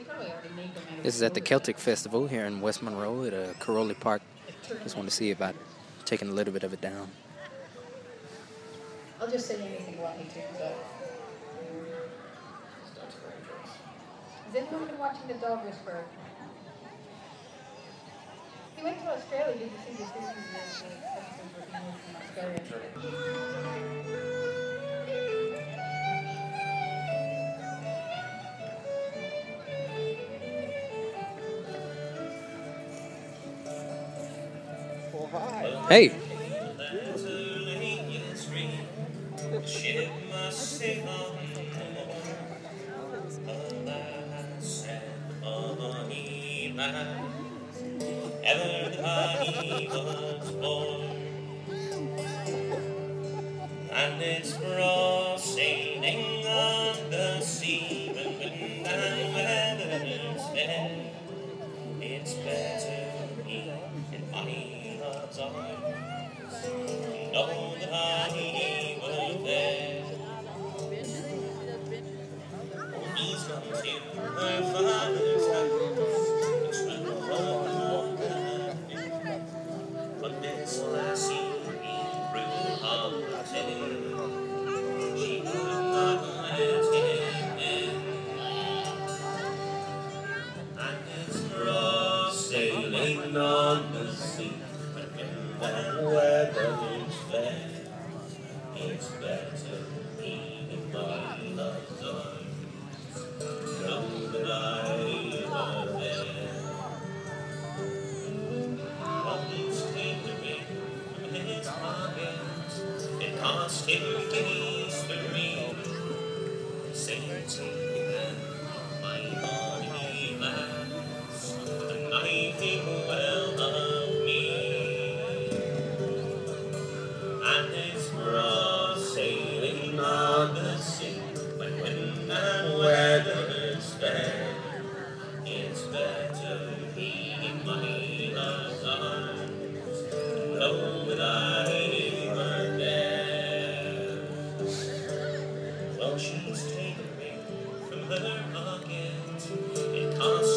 This is at the Celtic Festival here in West Monroe at Caroli Park. Just want to see about taking a little bit of it down. I'll just say anything you want me to, but... Has anyone been watching The Dog Whisperer? He went to Australia, did you see this? This is the episode where he moved from Australia. Hey! Everybody was born, and it's broad sailing on the sea, when wind and weather's fair. It's better to be in my love's arms, know that I was there. Oh, he's come to her father's house, and but this lassie through holiday, she would not let him in. And it's broad sailing on the sea, but when that weather is fair, it's better to be in my love's arms, know that I was there. It cost him pennies for me, saying to him, my bonny lass, the nighting well of me. And it's broad sailing on the sea, but when that weather is fair, it's better to be in my love's arms, know that I were there. Well, she's taken me from her pocket. It cost